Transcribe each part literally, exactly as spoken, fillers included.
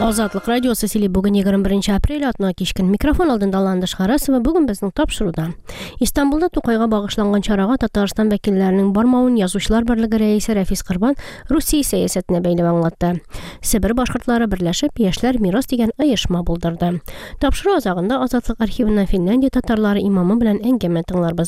Азатлык радиосы сили бүгін егерме беренче апрель атна кичкен микрофон алдында Ландыш Харасова бүгін безнең тапшыруда. Истанбулда Тукайга багышланган чарага Татарстан вәкилләренең бармавын Язучылар берлеге рәисе Рәфис Кырбан Русия сәясәтенә бәйле аңлатты. Себер башкортлары берләшеп Яшьләр мирас дигән оешма булдырды. Тапшыру азагында Азатлык архивына Финляндия татарлары имамы белән әңгәмә тыңларбыз.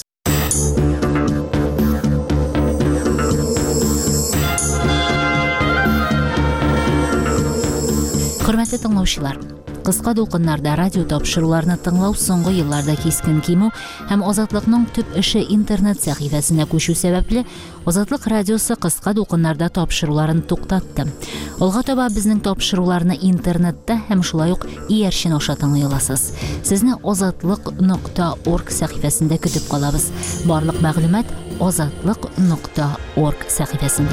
Хөрмәтле тыңлаучылар, кыска дулкыннарда радио тапшыруларны тыңлау соңгы елларда кискен кимү һәм Азатлыкның төп эше интернет сәхифәсенә күчү сәбәпле Азатлык радиосы кыска дулкыннарда тапшыруларын туктатты. Алга таба безнең тапшыруларны интернетта һәм шулай ук иярчен аша тыңлый аласыз. Сезне азатлык нокта орг сәхифәсендә көтеп калабыз. Барлык мәгълүмат азатлык нокта орг сәхифәсендә.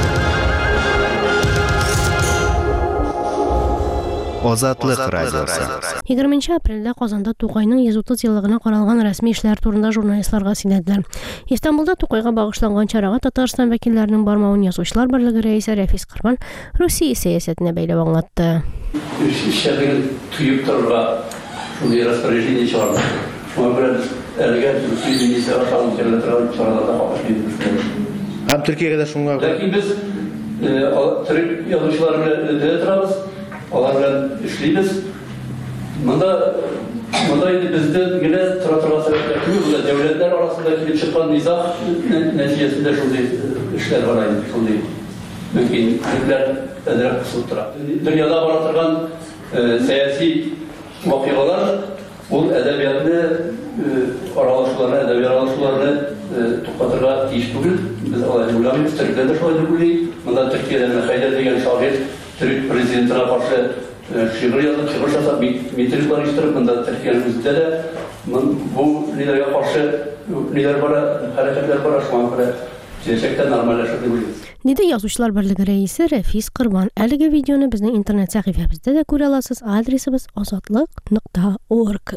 Азатлык радиосы. егерменче апрельдә Казанда Тукайның йөз утыз еллыгына каралган рәсми эшләр турында журналистларга сөйләделәр. Истанбулда Тукайга багышланган чарага Татарстан вәкилләренең бармавын Язучылар берлеге рәисе Рәфис Кырбан Русия сәясәтенә бәйле аңлатты. Эшләрне туеп торырга шундый распоряжение чыгарды. Шуңа күрә әлегә Русия министры аталган җирләрдә чараларда катнашты. Һәм Төркиягә дә шуңа. Ләкин без төрек язучылар белән торабыз. Алар белән эшлибез. Монда монда инде бездән генә тора торган сәбәпләр күп, дәүләтләр арасында килеп чыккан низах нәтиҗәсендә шундый эшләр бар инде, шундый мөмкинлекләр әзрәк кысылып тора. Дөньяда бара торган сәяси вакыйгалар ул әдәбиятны аралашуларны, әдәби аралашуларны туктатырга тиеш түгел. Без алай уйламыйбыз, төрекләр дә шулай дип уйлый. Монда Төркиядән Хәйдәр дигән шагыйрь Türk prezidentine karşı şiir yazıp, şiir yazıp, mitingler iştirip, bunda Türkiye'nin üzerinde de bu lidere karşı lider var, hareketler var, şu an böyle gerçekten normalleşir diye biliyoruz. Nida Язучылар берлеге рәисе Рәфис Кырбан. Әлеге видеоны безнең интернет сәхифәбездә дә күрә аласыз. Адресыбыз азатлык нокта орг.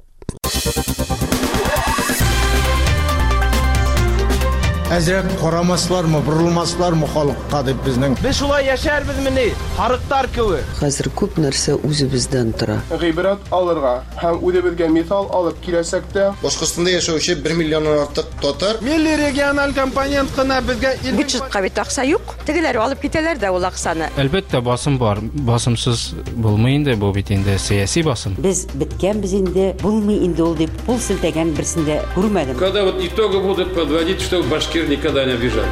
Әзрәк карамаслармы, бурылмаслармы халыкка дип безнең. Без шулай яшәрбез мени, харыктар кеби. Хәзер күп нәрсә үзебездән тора. Гыйбрат алырга һәм үзебезгә мисал алып киләсәк тә, Башкортстанда яшәүче bir миллионнан артык татар Милли региональ компонент кына безгә бюджетка бит акча юк. Тегеләр алып китәләр дә ул акчаны. Әлбәттә басым бар. Басымсыз булмый инде бу бит инде сиясәт басым. Без биткәнбез инде, булмый инде ул дип пул силтәгән берсендә күрмәдем. Когда вот итоги будут подводить, что башкир никогда не обижали.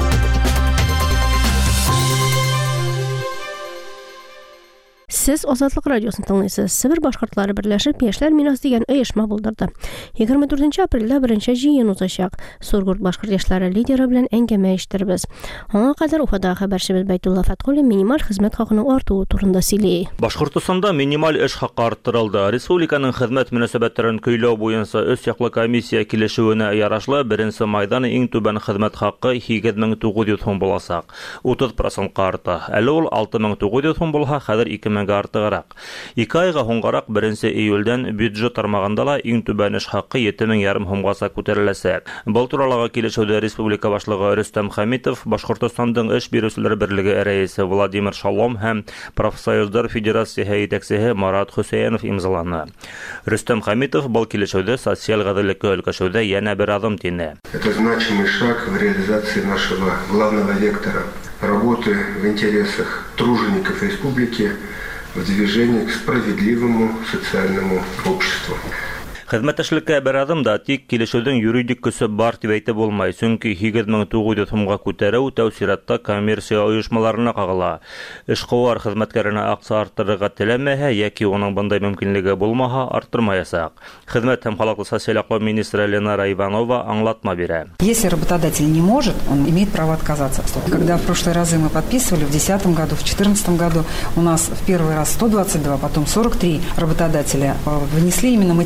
Siz Azatlık Radyosu'nu tınlıyorsunuz. Sibir Başkırtları birleşip Яшьләр мирас дигән оешма булдырды. егерме дүртенче апрельдә беренче җыен узачак. Сургут башкорт яшьләре лидеры белән әңгәмә иштербез. Аңа кадәр Уфада хәбәрчебез Бәйтулла Фаткуллин минималь хезмәт хакының артуы турында сөйли. Башкортстанда минималь эш хакы арттырылды. Республиканың хезмәт мөнәсәбәтләрен көйләү буенча өс яклы комиссия килешүенә ярашлы беренче майдан иң түбән хезмәт хакы егерме мең тугыз йөз сум булачак. утыз процентка арта. Әле ул алты мең тугыз йөз сум булса, хәзер ике мең артыграк. Ике айга һуңгарак беренче июльдән бюджет тармагында ла иң түбән эш хакы җиде мең ярым сумга күтәреләсәк. Бу турылагы килешүдә республика башлыгы Рөстәм Хәмитов, Башкортстандың эш бирүчеләр берлеге рәисе Владимир Шалом һәм профсоюзлар федерациясе җитәкчесе Марат Хөсәенов имзаланы. Рөстәм Хәмитов бу килешүдә социаль гаделлеккә өлкәшүдә яңа бер адым тине. Это значимый шаг в реализации нашего главного вектора работы в интересах тружеников республики в движении к справедливому социальному обществу. Хезмәттәшлеккә бер адым да тик килешүдән юридик көсе бар дип әйтеп булмай, чөнки егерме мең тугыз йөз сумга күтәрү тәүсиратта коммерция оешмаларына кагыла. Эшкуар хезмәткәренә акча арттырырга теләмәһә яки уның бындай мөмкинлеге булмаһа, арттырмаясак. Хезмәт һәм халыклы социаль яклау министры Ленара Иванова аңлатма бирә. Если работодатель не может, он имеет право отказаться. Когда в прошлые разы мы подписывали, в две тысячи десятом году, в две тысячи четырнадцатом году у нас в первый раз сто двадцать два, потом сорок три работодателя внесли именно мотивированное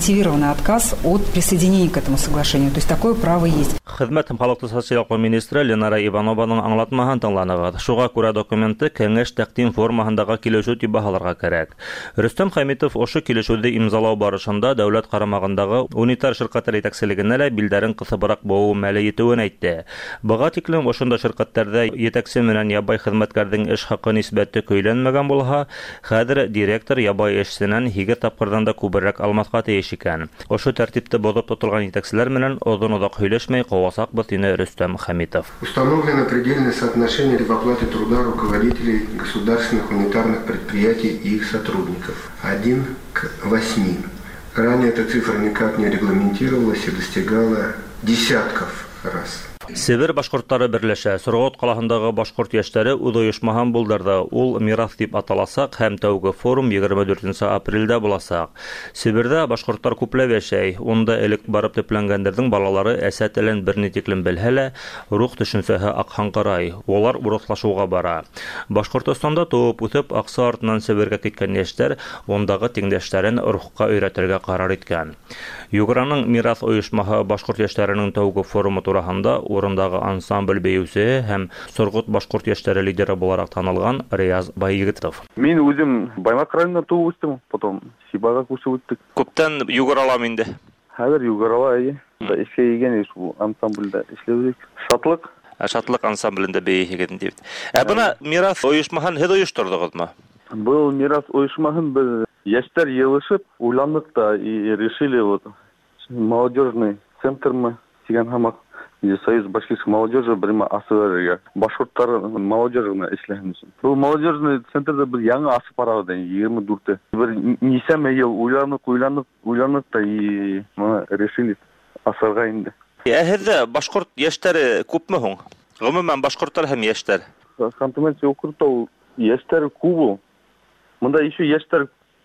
на отказ от присоединения к этому соглашению. То есть такое право есть. Хезмәт һәм халыкны социаль министры Ленара Иванованың аңлатмаһын тыңланыгыз. Шуңа күрә документы кәңәш тәкъдим формаһындагы килешү дип баһаларга кирәк. Рөстәм Хәмитов ошо килешүде имзалау барышында дәүләт карамагындагы унитар ширкәтләр итәкчелегенә лә билдәрен кысыбрак буу мәле итүен әйтте. Быга тиклем ошонда ширкәтләрдә етәкче менән ябай хезмәткәрнең эш хакы нисбәте көйләнмәгән булһа, хәзер директор ябай эшченән һигез тапкырдан да күбрәк алмаска тиеш икән. Ошо тәртипте бозып тотылган итәкчеләр менән озын-озак һөйләшмәй каласак бит дине Рөстәм Хәмитов. Установлено предельное соотношение в оплате труда руководителей государственных унитарных предприятий и их сотрудников. Один к восьми. Ранее эта цифра никак не регламентировалась и достигала десятков раз. Себер башкортлары берләшә. Соргот калаһындагы башкорт яшьләре үз оешмаһын булдырды. Ул мирас дип аталасак һәм тәүге форум егерме дүртенче апрельдә буласак. Себердә башкортлар күпләп яшәй. Унда элек барып төпләнгәндәрнең балалары әсә телен берни тиклем белһә лә, рух төшенсәһе акхаңкырай. Олар урыслашуга бара. Башкортстанда туып үсеп аксы артыннан Себергә киткән яшьләр ондагы тиңдәшләрен рухка өйрәтергә карар иткән. Юграның мирас оешмаһы башкорт яшьләренең тәүге форумы турында урындагы ансамбль бәюсе һәм Соргут башкорт яшьләре лидеры буларак танылган Рияз Байегитов. Мин үзем Баймак районында туып үстем, потом Сибага күчеп үттек. Күптән югаралам инде. Хәзер югарала ие. Да эшкә егән шу ансамбльдә эшләбез. Шатлык. Шатлык ансамблендә бәйегән дип. Ә бuna мирас оешмаһын һез оештырдыгызмы? Был мирас оешмаһын без яшьләр елышып, уйландык та и решили вот молодежный центр мы дигән хамак Союз башкирской молодежи бирма асырга башкортлар молодежына эшләһен өчен. Бу молодежный центрда бер яңа асы парада егерме дүртте. Бер нисәмә ел уйланып, уйланып, уйланып та и моны решили асырга инде. Ә һездә башкорт яшьләре күпме һуң? Гомумән башкортлар һәм яшьләр. Хантымәнче округта яшьләр күп. Монда еще яшьләр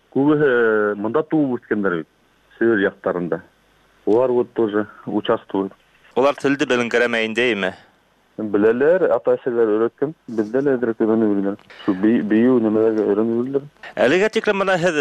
күбе монда туып үскәннәр бит. Север яктарында. Олар вот тоже участвуют. Олар телде беленгәрәмәйендәме? Беләләр, ата-әсәләр өйрәткән, бездә лә әдрәк өйрәнүләр. Шу бию нәмәләргә өйрәнүләр. Әлегә тиклем менә һез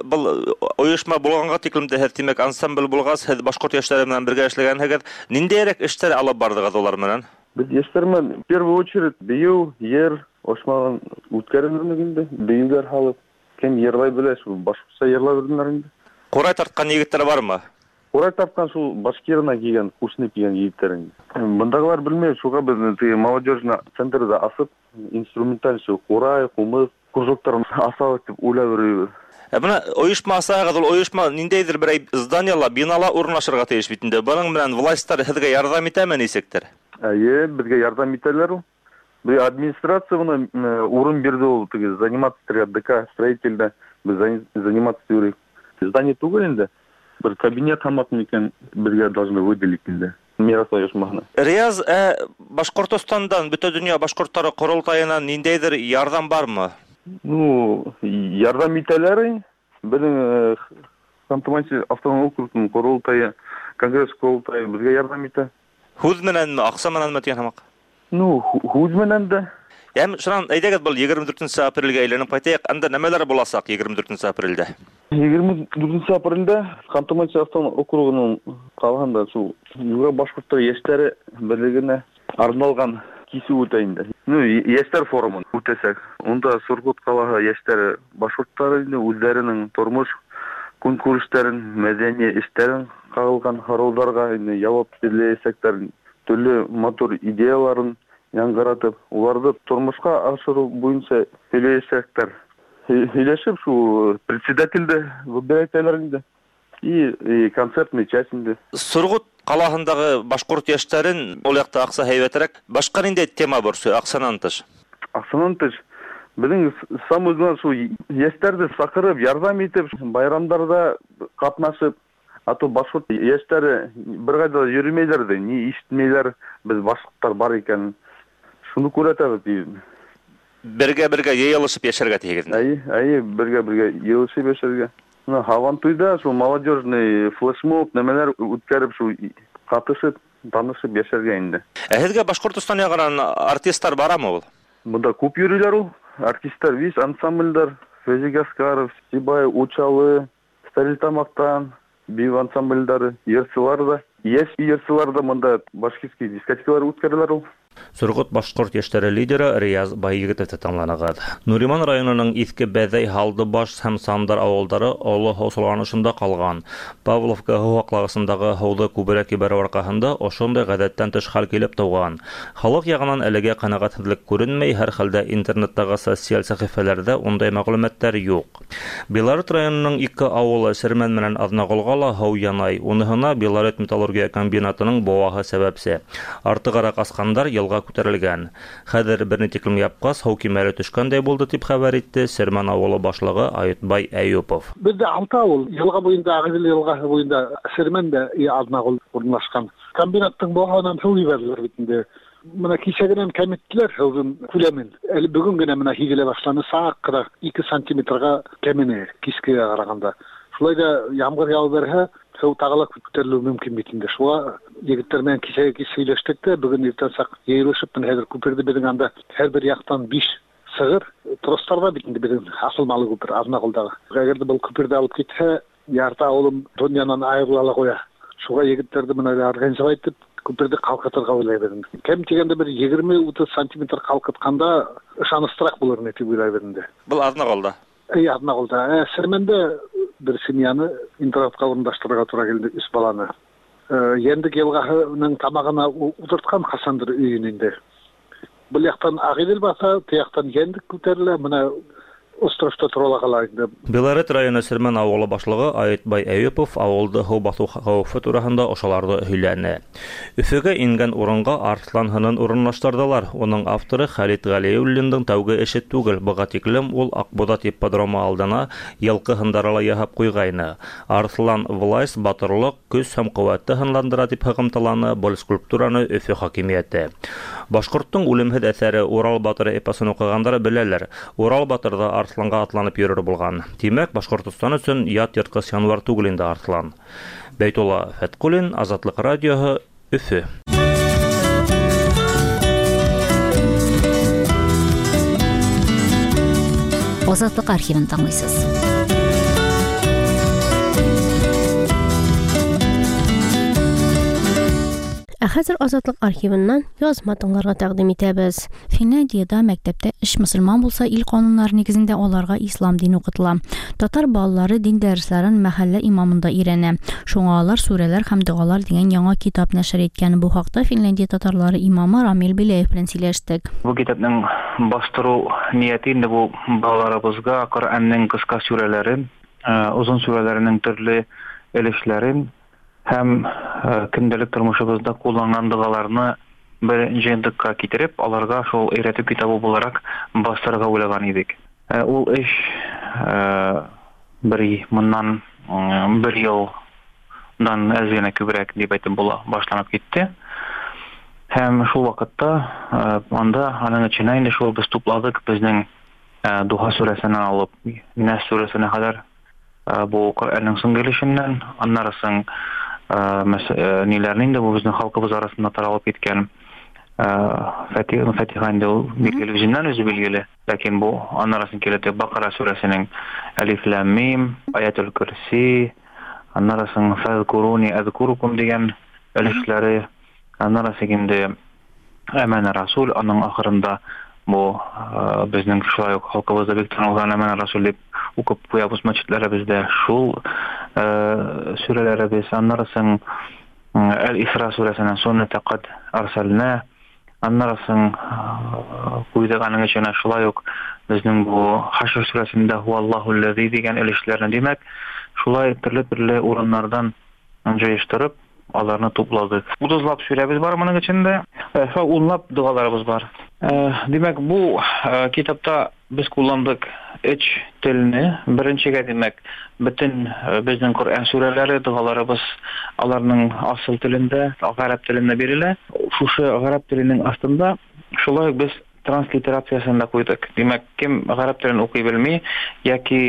бу оешма булганга тиклем дә һез тимәк ансамбль булгас, һез башкорт яшьләре белән бергә эшләгәнһегез, ниндәйрәк эшләр алып бардыгыз олар белән? Без яшьләр белән в первую очередь бию, ер, ошмаган үткәрүләрне инде, биюләр халык. Кем йырлай белә, шу башкортча йырлай беләләр инде. Курай тарткан егетләр бармы? Курай тарткан шул башкирына кигән, кушны кигән егетләр. Мондагылар белмәй, шуга без молодежный центрда асып, инструменталь шу курай, кумыс, кружоктарын асалык дип уйлап йөрибез. Ә менә оешма асагыз, ул оешма ниндәйдер бер зданиялар, биналар урнашырга тиеш бит инде. Буның белән властьлар һезгә ярдәм итәме нисектер? Әйе, безгә ярдәм итәләр ул. Бу администрация буны урын бирде ул, теге заниматься ДК строительдә, без заниматься йөрик. Здание түгел инде. Бер кабинет хамак микән безгә должны выделить инде. Мирас оешмаһына. Рияз, ә Башкортстандан, бөтен дөнья башкортлары корылтаеннан ниндәйдер ярдәм бармы? Ну, ярдәм итәләр. Безнең Хантыманчы автономный округның корылтайы, конгресс корылтайы безгә ярдәм итә. Хуз менән, акса менән мәтен хамак. Ну, хуз менән дә. Ям шуннан әйдәгез бул егерме дүртенче апрельгә әйләнеп кайтыйк. Анда нәмәләр буласак егерме дүртенче апрельдә? егерме дүртенче апрельдә Хантыманчы автономный округының калганда шу Югары башкортлар яшьләре берлегенә арналган кисү үтә инде. Ну, яшьләр форумын үтәсәк, онда Соргут калаһы яшьләре башкортлары үзләренең тормыш көнкүрешләрен, мәдәни эшләрен кагылган харылдарга җавап бирәсәкләр, төрле матур идеяларын яңгыратып, уларды тормышка ашыру буенча сөйләшәкләр. Сөйләшеп шу председательдә выбирательләр инде. И концертный часть инде. Соргут калаһындагы башкорт яшьләрен ул якта акса һәйбәтрәк, башка нинди тема бар шу аксанан тыш? Аксанан тыш безнең самый главный шу яшьләрне сакырып, ярдәм итеп, байрамнарда катнашып, а то башкорт яшьләре бер кайда йөрмәйләр дә, ни ишетмәйләр, без башкортлар бар икән. Шуны күрәтәбез. Бергә-бергә йыелышып яшәргә тиеш. Әйе, әйе, бергә-бергә йыелышып яшәргә. Ну, Хавантуйда шу молодежный флешмоб нәмәләр үткәреп, шу катышып, танышып яшәргә инде. Ә һезгә Башкортстан ягыннан артистлар барамы ул? Монда күп йөриләр ул. Артистлар, вис ансамбльләр, Фәзи Гаскаров, Сибай Учалы, Сталилтамактан, бию ансамбльдары, йырсылар да. Яшь йырсылар да монда башкирский дискотекалар үткәрәләр ул. Сургут башкорт яшьләре лидеры Рияз Байегетов таңланыгыз. Нуриман районының Иске Бәҙәй, Һалдыбаш һәм Сандар авылдары олы һаусаланышында калган. Павловка һуаклагысындагы һауды күберәк ибәрү аркаһында ошондай гадәттән тыш хәл килеп туган. Халык ягынан әлегә канәгатьһезлек күренмәй, һәр хәлдә интернеттагы социаль сәхифәләрдә ундай мәгълүматлар юк. Белорет районының ике авылы Сермән менән Азнагылга ла һау янай. Уныһына Белорет металлургия комбинатының баваһы сәбәпсе. Артыгарак аскандар ялга күтәрелгән. Хәзер берни тиклем япкас һау кимәле төшкәндәй булды дип хәбәр итте Сермән авылы башлыгы Аятбай Әюпов. Бездә алты авыл, елга буенда, Агыдел елгасы буенда Сермәндә и Азнагыл урнашкан. Комбинаттың баваһынан һау ибәрләр бит инде. Менә кичәгенән кәметтеләр һауның күләмен. Әле бүген генә менә һигелә башланы саккыра ике сантиметрга кәмене кискегә караганда. Шулай да ямгыр яуып берһә, һау тагыла күтәрелү мөмкин бит инде. Шуңа егетләр белән кичәгә сөйләштек тә, бүген иртәсәк йөрүшеп хәзер күперде безнең анда һәр бер яктан биш сыгыр тростарда бит инде безнең асылмалы күпер Азнагылдагы. Әгәр дә бу күпердә алып китһә, ярты авылым дөньядан аерыла куя. Шуңа егетләрне менә организовать итеп күперде калкытырга уйлайбыз. Кем дигәндә бер егерме утыз сантиметр калкытканда ышаныстырак булыр дип уйлайбыз. Бу Азнагылда. Әй, Азнагылда. Сермәндә бер семьяны интернатка урындаштырырга туры килде, үз баланы. Ендик елгаһының тамагына утырткан Хасандыр өйүнүндө. Бул яктан Агыдел баса, тияктан Ендик күтәрелә, менә островта торалага инде. Белорет районы Сермән авылы башлыгы Аятбай Әюпов авылды һау басу хәвефе турында ошаларды һөйләне. Өфөгә ингән урынга Арслан һынын урынлаштырдылар. Уның авторы Халит Галиуллиндың тәүге эше түгел. Быга тиклем ул Акбуда ипподромы алдына ялкы һындарала яһап куйгайны. Арслан власть, батырлык, көч һәм куәтте һынландыра дип хакымталаны бұл скульптураны Өфө хакимияте. Башкорттың үлемһез әсәре Урал батыры эпосын укыгандар беләләр. Урал батырда Арсланга атланып йөрер булган. Димәк, Башкортстан өчен ят йырткыч январ түгел инде Арслан. Бәйтулла Фәткулин, Азатлык радиоһы, Өфө. Азатлык архивын тыңлыйсыз. Ә хәзер Азатлык архивыннан язма тыңларга тәкъдим итәбез. Финляндиядә мәктәптә эш мөселман булса, ил кануннары нигезендә аларга ислам дин укытыла. Татар балалары дин дәресләрен мәхәллә имамында өйрәнә. Шуңа алар сүрәләр һәм дугалар дигән яңа китап нәшер иткән. Бу хакта Финляндия татарлары имамы Рамил Биләев белән сөйләштек. Бу китапның бастыру нияте инде бу балаларыбызга Коръәннең кыска сүрәләрен, узун сүрәләренең төрле өлешләрен һәм көндәлек тормышыбызда кулланган дугаларны бер җыентыкка китереп, аларга шул өйрәтү китабы буларак бастырырга уйлаган идек. Ул эш бер моннан бер елдан әз генә күбрәк дип әйтеп була башланып китте. Һәм шул вакытта анда аның içенә инде шул без тупладык безнең Духа сүрәсеннән алып Нас сүрәсенә кадәр бу Коръәннең соңгы өлешеннән, аннары соң ниләрне инде бу безнең халкыбыз арасында таралып киткән Фатиха Фатиха инде билгеле үзеннән үзе билгеле, ләкин бу аннары соң килә Бакара сүрәсенең Алиф Лам Мим, Аятул Курси, аннары соң Фазкуруни азкурукум дигән өлешләре, аннары соң инде Әмана Расул, аның ахырында бу безнең шулай ук халкыбызда бик танылган Әмана Расул дип укып куябыз мәчетләребездә шул сүрәләребез, аннары соң Әл-Исра сүрәсеннән Сунната кад арсална, аннары соң куйдыганың өчен шулай ук безнең бу Хашр сүрәсендә Хуаллаху ллази дигән өлешләрне, димәк, шулай төрле-төрле урыннардан җыештырып аларны тупладык. утызлап сүрәбез бар моның içендә, унлап дугаларыбыз бар. Димәк, бу китапта без кулландык өч телне. Беренчегә, димәк, бөтен безнең Коръән сүрәләре, дугаларыбыз аларның асыл телендә, гарәп телендә бирелә. Шушы гарәп теленең астында шулай ук без транслитерациясын да куйдык. Димәк, кем гарәп телен укый белми яки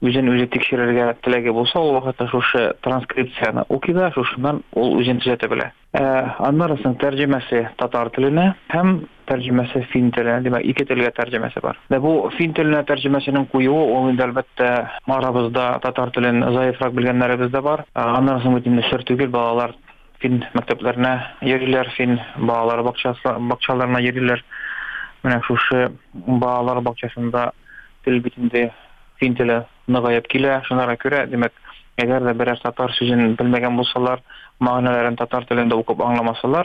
үзен үзе тикшерергә теләге булса, ул вакытта шушы транскрипцияны укый да, шушыннан ул үзен төзәтә белә. Аннан соң тәрҗемәсе татар теленә һәм тәрҗемәсе фин теленә, димәк, ике телгә тәрҗемәсе бар. Дә бу фин теленә тәрҗемәсенең куюы, ул инде әлбәттә арабызда татар телен заифрак белгәннәребез дә бар. Аннан соң бит инде сер түгел, балалар фин мәктәпләренә йөриләр, фин балалар бакчаларына йөриләр. Менә шушы балалар бакчасында тел бит инде фин теле ныгаеп килә, шуңа күрә, димәк, әгәр дә берәр татар сүзен белмәгән булсалар, мәгънәләрен татар телендә укып аңламасалар,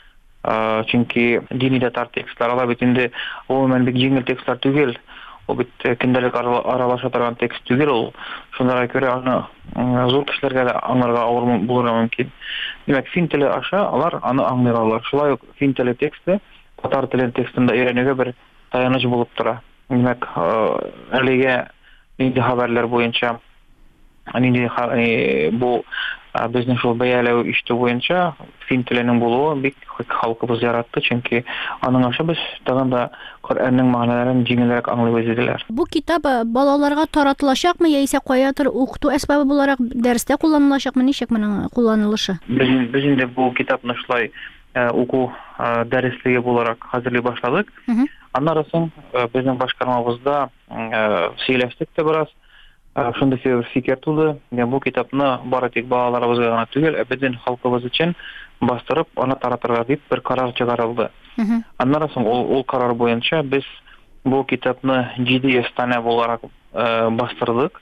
чөнки дини татар текстлар алар бит инде гомумән бик җиңел текстлар түгел, ул бит көндәлек аралаша торган текст түгел ул. Шуңа күрә аны зур кешеләргә дә аңларга авыр булырга мөмкин. Димәк, фин теле аша алар аны аңлый алалар. Шулай ук фин теле тексты татар теле текстында өйрәнүгә бер таяныч булып тора. Димәк, әлегә инде хәбәрләр буенча, инде бу безнең шул бәяләү ишетү буенча фин теленең булуы бик халкыбыз яратты, чөнки аның аша без тагын да Коръәннең мәгънәләрен җиңелрәк аңлый беләләр. Бу китап балаларга таратылачакмы яисә каядыр укыту әсбабы буларак дәрестә кулланылачакмы, ничек моның кулланылышы? Без без инде бу китапны шулай уку дәреслеге буларак хәзерли башладык. Аннан соң безнең башкармабызда сөйләштек тә бераз. Шунда фикер туды. Бу китапны бары тик балаларыбызга гына түгел, бөтен халкыбыз өчен бастырып, аны таратырга дип бер карар чыгарылды. Аннан соң ул карар буенча без бу китапны җиде йөз тане буларак бастырдык.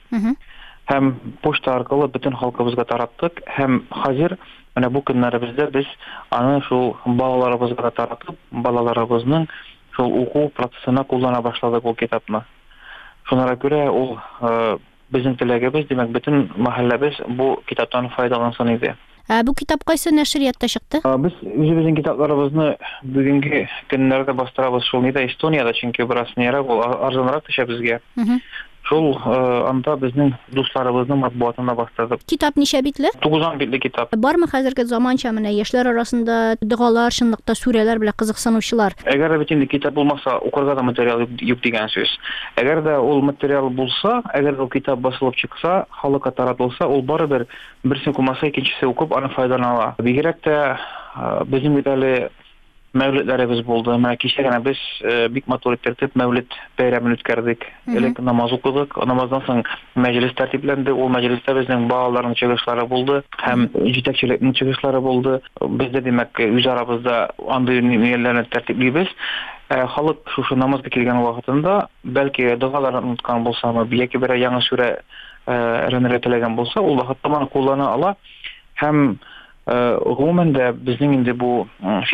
Һәм почта аркылы бөтен халкыбызга тараттык. Һәм хәзер менә бу көннәребездә без аны шул балаларыбызга таратып, балаларыбызның шул уку процессына куллана башладык ул китапны. Шуңа күрә ул безнең теләгебез, димәк, бөтен мәхәлләбез бу китаптан файдалансын иде. Бу китап кайсы нәшриятта чыкты? Без үзебезнең китапларыбызны бүгенге көннәрдә бастырабыз шул нидә Эстонияда, чөнки бераз нерәк ул арзанрак төшә безгә. Шул анда безнең дусларыбызның матбуатына бастырдык. Китап ничә битле? тугыз битле китап. Бармы хәзерге заманча менә яшьләр арасында догалар, чынлыкта сүрәләр белән кызыксынучылар? Әгәр бит инде китап булмаса, укырга да материал юк дигән сүз. Әгәр дә ул материал булса, әгәр ул китап басылып чыкса, халыкка таратылса, ул барыбер берсен кумаса, икенчесе укып аны файдалана ала. Бигрәк тә безнең бит әле мәүлидләребез булды. Менә кичә генә без бик матур итеп мәүлид бәйрәмен үткәрдек. Элек намаз укыдык, намаздан соң мәҗлес тәртипләнде. Ул мәҗлестә безнең балаларның чыгышлары булды һәм җитәкчелекнең чыгышлары булды. Без дә димәк үз арабызда андый ниятләрне тәртиплибез. Халык шушы намазга килгән вакытында бәлки дугаларын уныткан булсамы, яки бер яңа сүрә өйрәнергә теләгән булса, ул вакытта моны куллана ала һәм гомумән дә безнең инде бу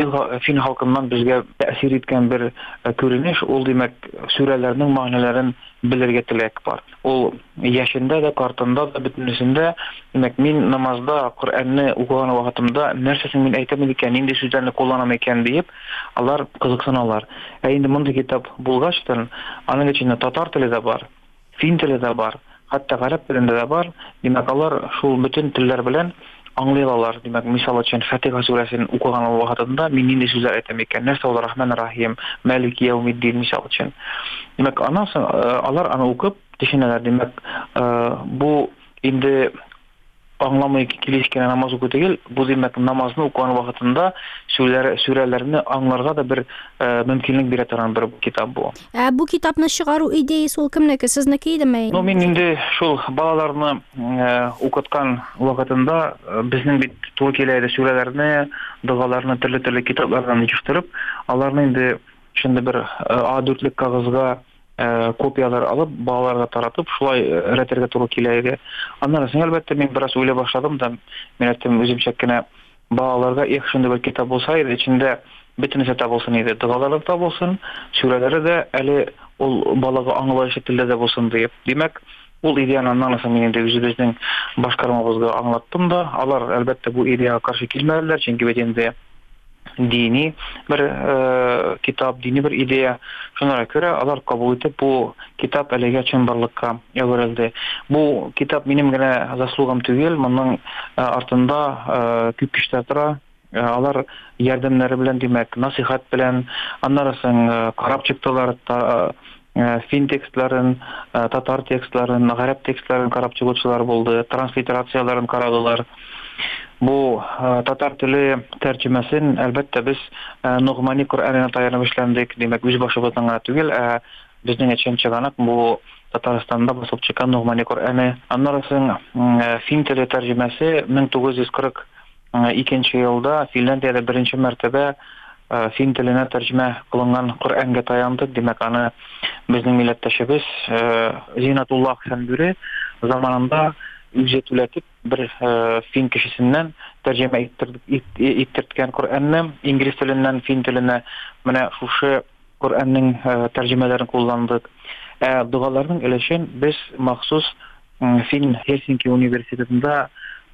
фин халкыннан безгә тәэсир иткән бер күренеш, ул димәк сүрәләрнең мәгънәләрен белергә теләк бар. Ул яшендә дә, картында да, бөтенесендә, димәк, мин намазда Коръәнне укыган вакытымда нәрсәсен мин әйтәм икән, нинди сүзләрне кулланам икән дип, алар кызыксыналар. Ә инде мондый китап булгач, аның içендә татар теле дә бар, фин теле дә бар, хәтта гарәп телендә дә бар. Димәк, алар шул бөтен телләр белән аңлый алалар. Димәк, мисал өчен Фатиха сүрәсен укыган вакытында мин нинди сүзләр әйтәм икән, нәрсә ул Рахман-Рахим, Малик Яумиддин мисал өчен. Димәк, анысы алар аны укып төшенәләр. Димәк, бу инде аңламый килешкән намаз уку түгел, бу димәк намазны укыган вакытында сүрәләр сүрәләрне аңларга да бер мөмкинлек бирә торган бер китап бу. Ә бу китапны чыгару идеясе ул кемнеке, сезнеке идеме? Ну, мин инде шул балаларны укыткан вакытында безнең бит туры килә иде сүрәләрне, дугаларны, төрле-төрле китаплардан җыштырып, аларны инде шунда бер А дүртлек кагызга копиялар алып, балаларга таратып, шулай рәтергә туры килә иде. Аннан соң әлбәттә мин бераз уйлый башладым да, мин әйттем үземчә генә балаларга их шундый бер китап булса иде, içендә бөтенесе табылсын иде, дугалары табылсын, сүрәләре дә әле ул балага аңлаешлы телдә дә булсын дип. Димәк, ул идеяны аннан соң мин инде үзебезнең башкармабызга аңлаттым да, алар әлбәттә бу идеяга каршы килмәделәр, чөнки бит инде dini bir e, kitap, dini bir ideya. Şunlara göre alar kabul edip bu kitap elege çemberlikka öğrenildi. Bu kitap benim gene zaslugam tügel, bunun e, artında e, küp kişiler tura. E, alar yardımları bilen demek, nasihat bilen, anlarasın e, karab çıktılar, ta, фин текстларын, татар текстларын, гарәп текстларын карап чыгучылар булды, транслитерацияларын карадылар. Бу татар теле тәрҗемәсен әлбәттә без Нугмани Коръәненә таянып эшләндек, димәк үз башыбыздан гына түгел, безнең өчен чыганак бу Татарстанда басылып чыккан Нугмани Коръәне. Аннан соң фин теле тәрҗемәсе мең тугыз йөз кырык икенче елда Финляндиядә беренче мәртәбә фин теленә тәрҗемә кылынган Коръәнгә таяндык, димәк аны безнең милләттәшебез Зинатулла Хәнбүре заманында үҗәтүләтеп бер фин кешесеннән тәрҗемә иттерткән Коръәнне инглиз теленнән фин теленә менә шушы Коръәннең тәрҗемәләрен кулландык. Ә дугаларның өлешен без махсус Фин Хельсинки университетында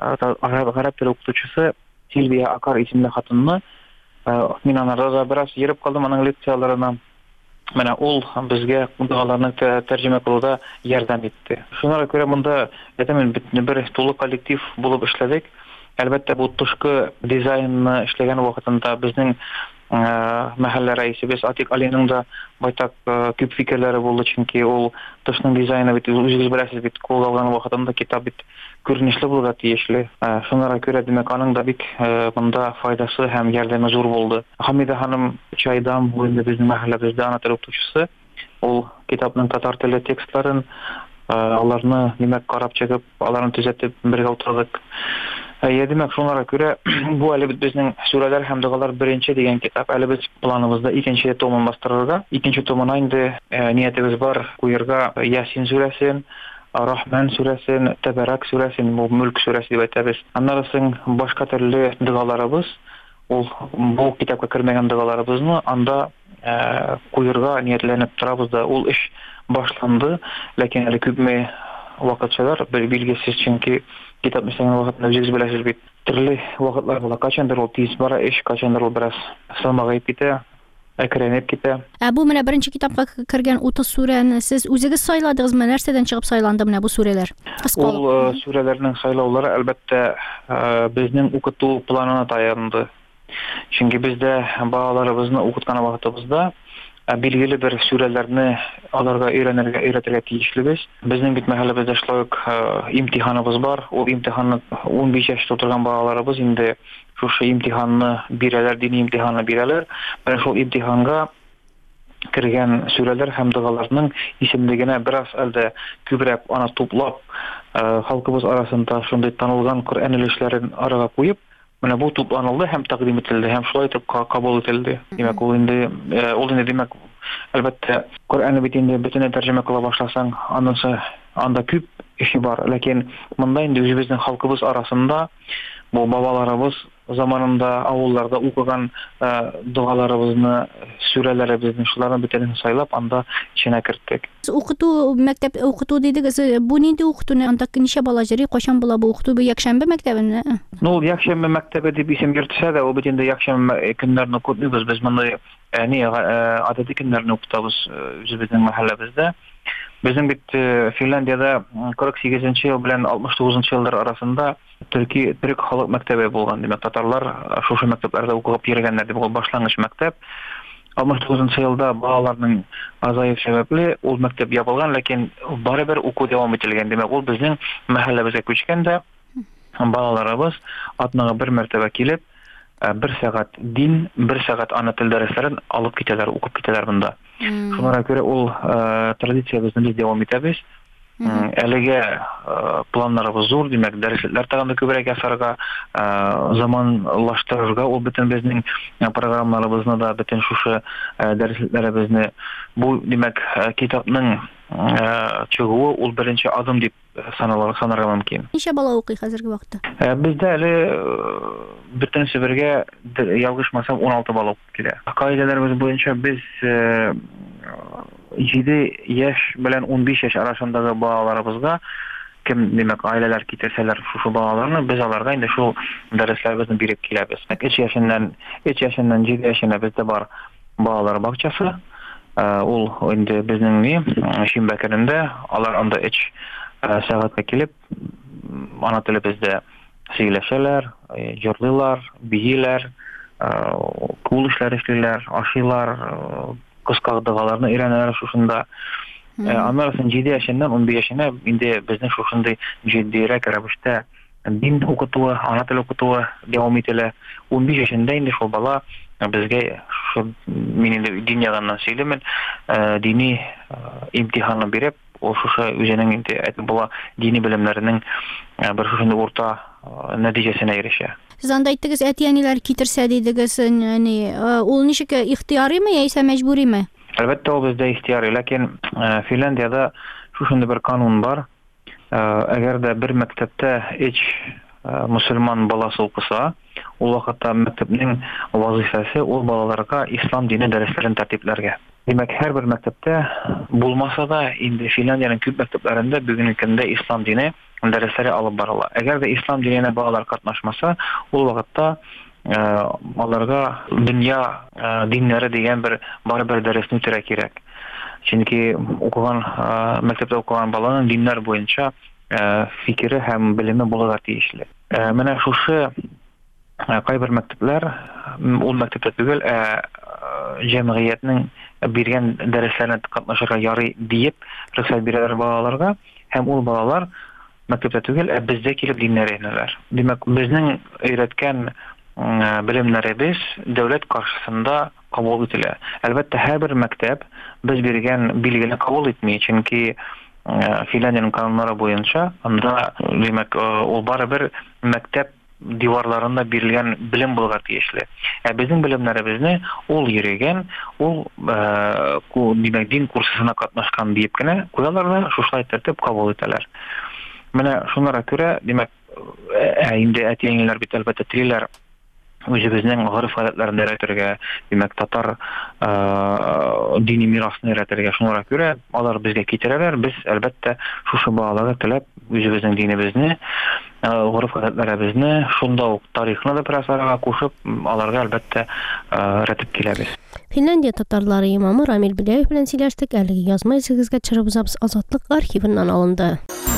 гарәп теле укытучысы Сильвия Акар исемле хатынны мин анарда да бераз йөреп калдым аның лекцияларына. Менә ул безгә дугаларны тәрҗемә кылуда ярдәм итте. Шуңа күрә монда әйтәмен бер тулы коллектив булып эшләдек. Әлбәттә бу тышкы дизайнны эшләгән вакытында безнең мәхәллә рәисебез Атик Алиның да байтак күп фикерләре булды, чөнки ул тышның дизайны бит үзегез беләсез бит, кулланган вакытында китап бит күренешле булырга тиешле. Шуңа күрә димәк аның да бик монда файдасы һәм ярдәме зур булды. Хамида ханым Чайдам инде безнең мәхәлләбездә ана теле укытучысы. Ул китапның татар теле текстларын аларны димәк карап чыгып, аларны төзәтеп бергә утырдык. Я димәк шуңа күрә бу әле бит безнең сүрәләр һәм дугалар беренче дигән китап. Әле без планыбызда икенче томын бастырырга. Икенче томына инде ниятебез бар куерга Ясин сүрәсен, Рахман сүрәсен, Тәбәрәк сүрәсен, Мөлк сүрәсе дип әйтәбез. Аннан соң башка төрле дугаларыбыз, ул бу китапка кермәгән дугаларыбызны анда куерга ниятләнеп торабыз да. Ул эш башланды, ләкин әле күпме вакытчалар билгесез, чөнки китап эшләгән вакытта үзегез беләсез бит, төрле вакытлар була. Качандыр ул тиз бара эш, качандыр ул бераз сылмагып китә, әкренеп китә. Ә бу менә беренче китапка кергән утыз сүрәне сез үзегез сайладыгызмы? Нәрсәдән чыгып сайланды менә бу сүрәләр? Ул сүрәләрнең сайлаулары әлбәттә безнең укыту планына таянды. Чөнки бездә балаларыбызны укыткан вакытыбызда билгеле бер сүрәләрне аларга өйрәнергә, өйрәтергә тиешлебез. Безнең бит мәхәлләбездә шулай ук имтиханыбыз бар. Ул имтиханны унбиш яшьтә утырган балаларыбыз инде шушы имтиханны бирәләр, дини имтиханны бирәләр. Менә шул имтиханга кергән сүрәләр һәм дугаларның исемлегенә бераз әлдә күбрәк аны туплап, халкыбыз арасында шундый танылган Коръән өлешләрен арага куеп, менә бу тупланылды һәм тәкъдим ителде, һәм шулай итеп кабул ителде. Димәк, ул инде ул инде димәк, әлбәттә Коръәнне бит инде бөтенләй тәрҗемә кыла башласаң, анысы анда күп эше бар. Ләкин монда инде үзебезнең халкыбыз арасында бу бабаларыбыз заманында авылларда укыган дугаларыбызны, сүрәләребезне, шуларны бөтенләй сайлап анда içine керттек. Укыту, мәктәп укыту дидегез, бу нинди укыту, анда ничә бала йөри, кайчан була бу укыту? Бу якшәмбе мәктәбеме? Ну, якшәмбе мәктәбе дип исем йөртсә дә, ул бит инде якшәмбе көннәрне укытмыйбыз. Без монда әни гадәти көннәрне укытабыз үзебезнең мәхәлләбездә. Безнең бит Финляндиядә кырык сигезенче ел белән алтмыш тугызынчы еллар арасында төрки төрек халык мәктәбе булган. Димәк, татарлар шушы мәктәпләрдә укып йөргәннәр дип, ул башлангыч мәктәп. алтмыш тугызынчы елда балаларның азаеп сәбәпле ул мәктәп ябылган, ләкин барыбер уку дәвам ителгән. Димәк, ул безнең мәхәлләбезгә күчкәндә балаларыбыз атнага бер мәртәбә килеп, бер сәгать дин, бер сәгать ана тел дәресләрен алып китәләр, укып китәләр монда. Шуңа күрә ул традициябезне без дәвам итәбез. Әлегә планнарыбыз зур, димәк, дәресләр тагын күбрәк ясарга, заманлаштырырга, ул бөтен безнең программаларыбызны да, бөтен шушы дәресләребезне, бу димәк, китапның чыгуы ул беренче адым дип санарга мөмкин. Ничә бала укый хәзерге вакытта? Бездә әле бөтенесе бергә ялгышмасам он алты бала укып килә. Каиделәребез буенча без җиде яшь белән он биш яшь арасындагы балаларыбызга кем, димәк, аиләләр китерсәләр шушы балаларны, без аларга инде шул дәресләребезне биреп киләбез. өч яшеннән өч яшеннән җиде яшенә бездә бар балалар бакчасы. Ул инде безнең ни шимбә көнендә алар анда өч сәгатькә килеп ана телебездә сөйләшәләр, җырлыйлар, биеләр, кул эшләре эшлиләр, ашыйлар, кыска дыгаларны өйрәнәләр шушында. Аннан җиде яшеннән он биш яшенә инде безнең шушындый җитдирәк рәвештә дин укытуы, ана теле укытуы дәвам ителә. он биш яшендә инде шул бала безгә мин инде дин ягыннан сөйләмен, дини имтиханны биреп, ул шушы үзенең инде әйтеп була дини белемнәренең бер шушындый урта нәтиҗәсенә ирешә. Сез анда әйттегез, әти-әниләр китерсә дидегез, яни ул ничек ихтиярыймы яисә мәҗбүриме? Әлбәттә, ул бездә ихтияри, ләкин Финляндиядә шушындый бер канун бар. Әгәр дә бер мәктәптә эч мусульман баласы укыса, ул вакытта мәктәпнең вазифасы ул балаларга ислам дине дәресләрен тәртипләргә. Димәк, һәрбер мәктәптә булмаса да, инде Финляндиянең күп мәктәпләрендә бүгенге көндә ислам дине дәресләре алып барыла. Әгәр дә ислам диненә балалар катнашмаса, ул вакытта аларга дөнья диннәре дигән бер барыбер дәресне үтәргә кирәк. Чөнки укыган мәктәптә укыган баланың диннәр буенча фикере һәм белеме булырга тиешле. Менә шушы кайбер мәктәпләр ул мәктәптә түгел, җәмгыятьнең биргән дәресләренә катнашырга ярый диеп рөхсәт бирәләр балаларга, һәм ул балалар мәктәптә түгел, ә бездә килеп диннәр өйрәнәләр. Димәк, безнең өйрәткән белемнәребез дәүләт каршысында кабул ителә. Әлбәттә, һәрбер мәктәп без биргән билгене кабул итми, чөнки Финляндиянең кануннары буенча, анда, димәк, ул барыбер мәктәп диварларында бирелгән белем булырга тиешле. Ә безнең белемнәребезне ул йөрегән, ул димәк дин курсына катнашкан диеп кенә куялар да шушлай тәртип кабул итәләр. Менә шунларга күрә, димәк, инде әти-әниләр бит әлбәттә телиләр үзебезнең гореф-гадәтләрен өйрәтергә, димәк, татар дини мирасын өйрәтергә. Шунларга күрә алар безгә китерәләр, без әлбәттә шушы балаларга теләп үзебезнең динебезне, гореф-гадәтләребезне, шунда ук тарихны да прасарга кушып, аларга әлбәттә рәтеп киләбез. Финляндия татарлары имамы Рамил Беляев белән сөйләштек. Әлеге язма эзегезгә төшереп узабыз, Азатлык архивыннан алынды.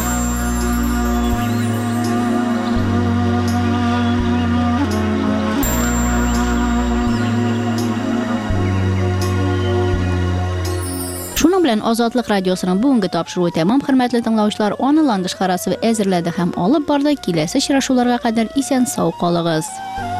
Шуның белән Азатлык радиосының бүгенге тапшыруы тәмам, хөрмәтле тыңлаучылар. Аны Ландыш Харасова әзерләде һәм алып барды. Киләсе очрашуларга кадәр исән-сау калыгыз.